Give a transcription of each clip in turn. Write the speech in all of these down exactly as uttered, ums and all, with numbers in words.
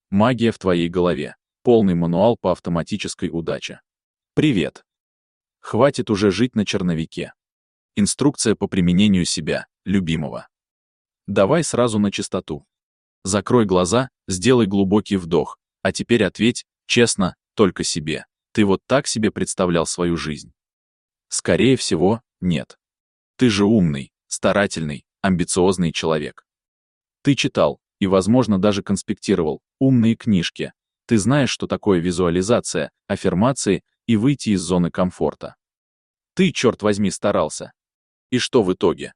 Магия в твоей голове. Полный мануал по автоматической удаче. Привет. Хватит уже жить на черновике. Инструкция по применению себя, любимого. Давай сразу на чистоту. Закрой глаза, сделай глубокий вдох, а теперь ответь, честно, только себе. Ты вот так себе представлял свою жизнь? Скорее всего, нет. Ты же умный, старательный, амбициозный человек. Ты читал, и, возможно, даже конспектировал, умные книжки. Ты знаешь, что такое визуализация, аффирмации и выйти из зоны комфорта. Ты, черт возьми, старался. И что в итоге?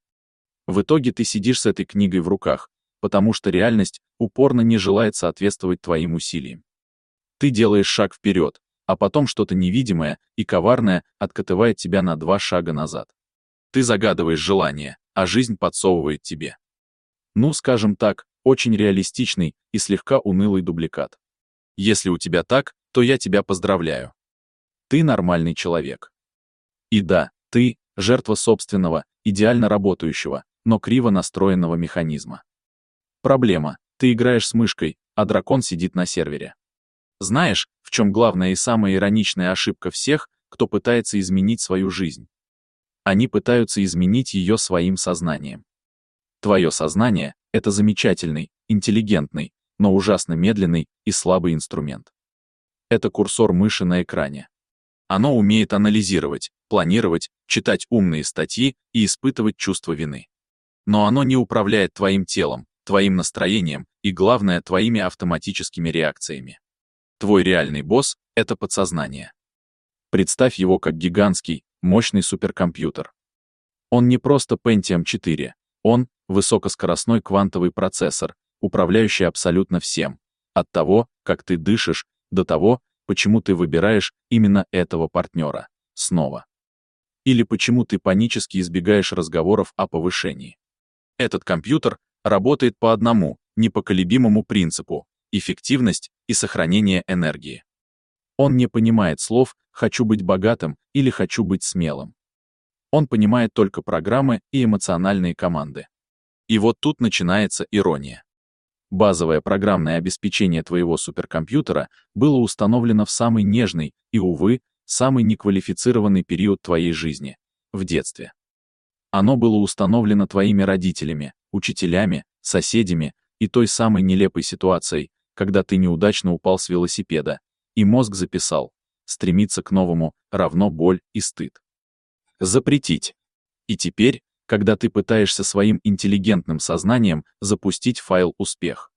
В итоге ты сидишь с этой книгой в руках, потому что реальность упорно не желает соответствовать твоим усилиям. Ты делаешь шаг вперед, а потом что-то невидимое и коварное откатывает тебя на два шага назад. Ты загадываешь желание, а жизнь подсовывает тебе. Ну, скажем так, очень реалистичный и слегка унылый дубликат. Если у тебя так, то я тебя поздравляю. Ты нормальный человек. И да, ты — жертва собственного, идеально работающего, но криво настроенного механизма. Проблема — ты играешь с мышкой, а дракон сидит на сервере. Знаешь, в чем главная и самая ироничная ошибка всех, кто пытается изменить свою жизнь? Они пытаются изменить ее своим сознанием. Твое сознание — это замечательный, интеллигентный, но ужасно медленный и слабый инструмент. Это курсор мыши на экране. Оно умеет анализировать, планировать, читать умные статьи и испытывать чувство вины. Но оно не управляет твоим телом, твоим настроением и, главное, твоими автоматическими реакциями. Твой реальный босс — это подсознание. Представь его как гигантский, мощный суперкомпьютер. Он не просто Pentium четыре, он — высокоскоростной квантовый процессор, управляющий абсолютно всем, от того, как ты дышишь, до того, почему ты выбираешь именно этого партнера, снова. Или почему ты панически избегаешь разговоров о повышении. Этот компьютер работает по одному, непоколебимому принципу — эффективность и сохранение энергии. Он не понимает слов «хочу быть богатым» или «хочу быть смелым». Он понимает только программы и эмоциональные команды. И вот тут начинается ирония. Базовое программное обеспечение твоего суперкомпьютера было установлено в самый нежный и, увы, самый неквалифицированный период твоей жизни — в детстве. Оно было установлено твоими родителями, учителями, соседями и той самой нелепой ситуацией, когда ты неудачно упал с велосипеда, и мозг записал: стремиться к новому равно боль и стыд. Запретить. И теперь, когда ты пытаешься своим интеллигентным сознанием запустить файл «Успех».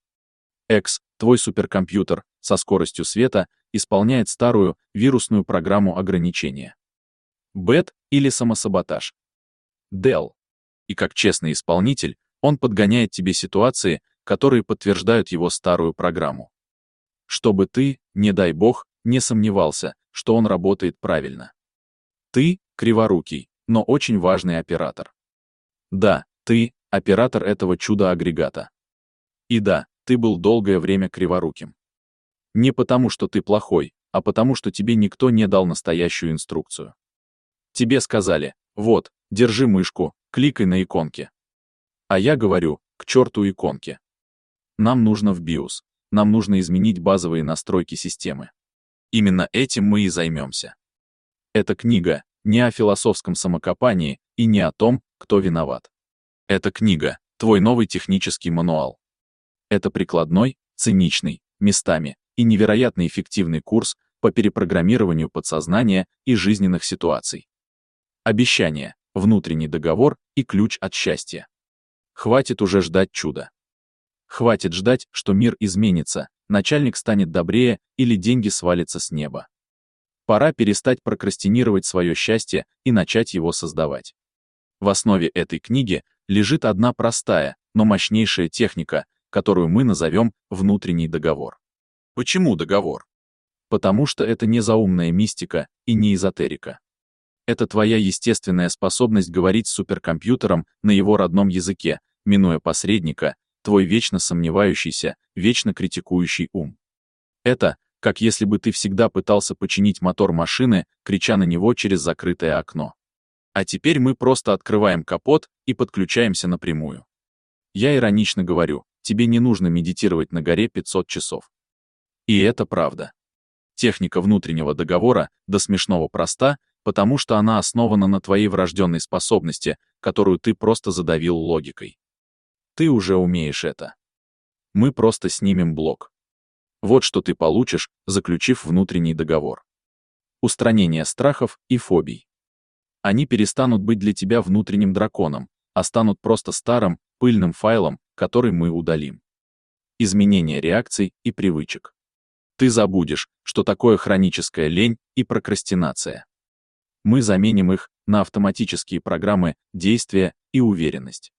X, твой суперкомпьютер, со скоростью света, исполняет старую вирусную программу ограничения. Бэт или самосаботаж. Дел. И как честный исполнитель, он подгоняет тебе ситуации, которые подтверждают его старую программу. Чтобы ты, не дай бог, не сомневался, что он работает правильно. Ты — криворукий, но очень важный оператор. Да, ты — оператор этого чудо-агрегата. И да, ты был долгое время криворуким. Не потому, что ты плохой, а потому, что тебе никто не дал настоящую инструкцию. Тебе сказали: вот, держи мышку, кликай на иконки. А я говорю: к черту иконки. Нам нужно в биос, нам нужно изменить базовые настройки системы. Именно этим мы и займемся. Эта книга не о философском самокопании и не о том, кто виноват. Эта книга — твой новый технический мануал. Это прикладной, циничный, местами и невероятно эффективный курс по перепрограммированию подсознания и жизненных ситуаций. Обещание, внутренний договор и ключ от счастья. Хватит уже ждать чуда. Хватит ждать, что мир изменится, начальник станет добрее или деньги свалятся с неба. Пора перестать прокрастинировать свое счастье и начать его создавать. В основе этой книги лежит одна простая, но мощнейшая техника, которую мы назовем внутренний договор. Почему договор? Потому что это не заумная мистика и не эзотерика. Это твоя естественная способность говорить с суперкомпьютером на его родном языке, минуя посредника, твой вечно сомневающийся, вечно критикующий ум. Это как если бы ты всегда пытался починить мотор машины, крича на него через закрытое окно. А теперь мы просто открываем капот и подключаемся напрямую. Я иронично говорю: тебе не нужно медитировать на горе пятьсот часов. И это правда. Техника внутреннего договора до смешного проста, потому что она основана на твоей врожденной способности, которую ты просто задавил логикой. Ты уже умеешь это. Мы просто снимем блок. Вот что ты получишь, заключив внутренний договор. Устранение страхов и фобий. Они перестанут быть для тебя внутренним драконом, а станут просто старым, пыльным файлом, который мы удалим. Изменение реакций и привычек. Ты забудешь, что такое хроническая лень и прокрастинация. Мы заменим их на автоматические программы действия и уверенность.